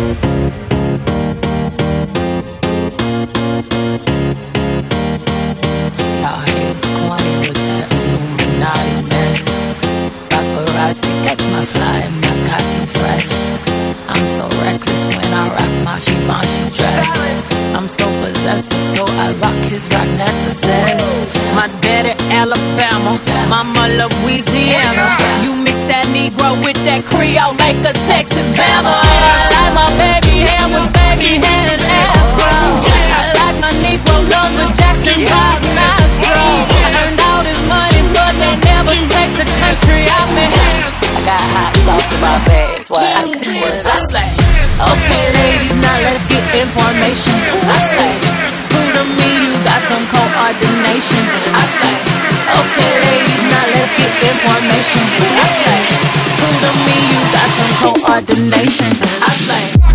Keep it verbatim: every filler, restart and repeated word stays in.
Y'all haters corny with that Illuminati mess. Paparazzi catch my fly and my cotton fresh. I'm so reckless when I rock my Givenchy dress. I'm so possessive, so I rock his rock necklaces. My daddy Alabama, mama Louisiana. You mix that Negro with that Creole, make a Texas Bama. I like my baby hair with baby hair and afro. I like my Negro love with Jackson five nostrils. Earned all this money, but they never take the country out me. I got hot sauce in my bag, that's why I can work. I say, okay ladies, now let's get information. I say, who to me, you got some coordination. I say, okay ladies, now let's get information. I say, who to me, you got some coordination. I say